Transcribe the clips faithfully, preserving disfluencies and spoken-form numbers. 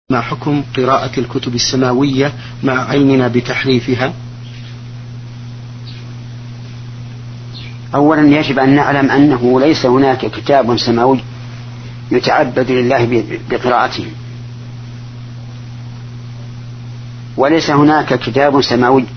ما حكم قراءة الكتب السماوية مع علمنا بتحريفها؟ أولا يجب أن نعلم أنه ليس هناك كتاب سماوي يتعبد لله بقراءته، وليس هناك كتاب سماوي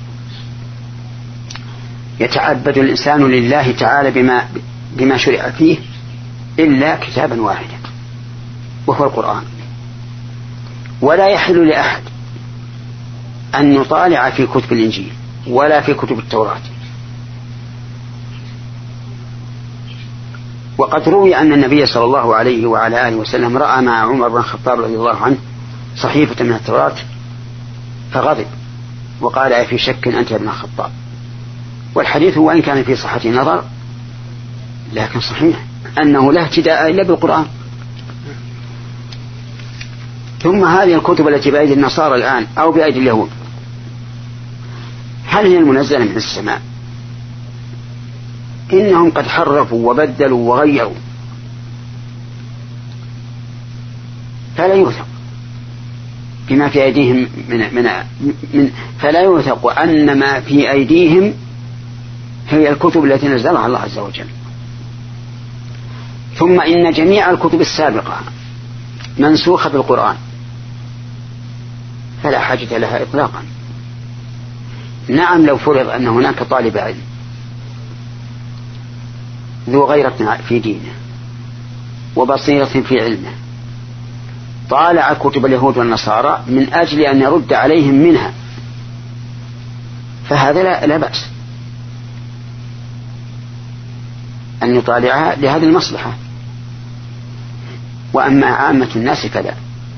يتعبد الإنسان لله تعالى بما, بما شرع فيه إلا كتابا واحدا وهو القرآن. ولا يحل لأحد أن يطالع في كتب الإنجيل ولا في كتب التوراة. وقد روي أن النبي صلى الله عليه وعلى آله وسلم رأى مع عمر بن الخطاب رضي الله عنه صحيفة من التوراة فغضب وقال: أفي شك أنت يا ابن الخطاب؟ والحديث وإن كان في صحة نظر لكن صحيح أنه لا اهتداء إلا بالقرآن. ثم هذه الكتب التي بأيدي النصارى الآن أو بأيدي اليهود هل هي المنزلة من السماء؟ إنهم قد حرفوا وبدلوا وغيروا، فلا يوثق بما في أيديهم من, من, من فلا يوثق أن ما في أيديهم هي الكتب التي نزلها الله عز وجل. ثم إن جميع الكتب السابقة منسوخة بالقرآن فلا حاجة لها إطلاقا. نعم، لو فرض أن هناك طالب علم ذو غيرة في دينه وبصيرة في علمه طالع كتب اليهود والنصارى من أجل أن يرد عليهم منها فهذا لا, لا بأس أن يطالعها لهذه المصلحة. وأما عامة الناس فلا.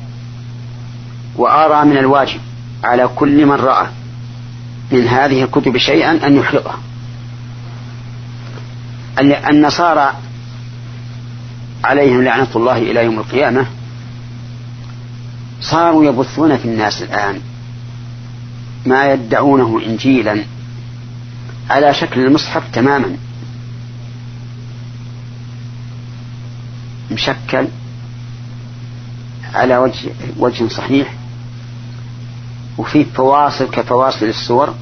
وأرى من الواجب على كل من رأى من هذه الكتب شيئا أن يحرقها. النصارى عليهم لعنة الله إلى يوم القيامة صاروا يبثون في الناس الآن ما يدعونه إنجيلا على شكل المصحف تماما، مشكل على وجه, وجه صحيح وفيه فواصل كفواصل الصور،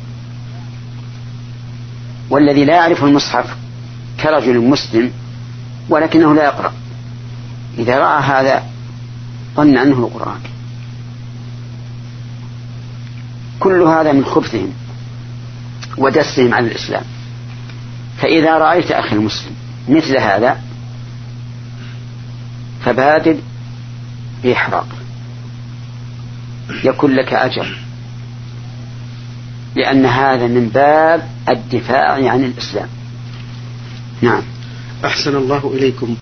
والذي لا يعرف المصحف كرجل مسلم ولكنه لا يقرأ إذا رأى هذا ظن أنه القرآن. كل هذا من خبثهم ودسهم على الإسلام. فإذا رأيت أخي المسلم مثل هذا فبادر بإحراق يكون لك أجر، لأن هذا من باب الدفاع عن الإسلام. نعم. أحسن الله إليكم.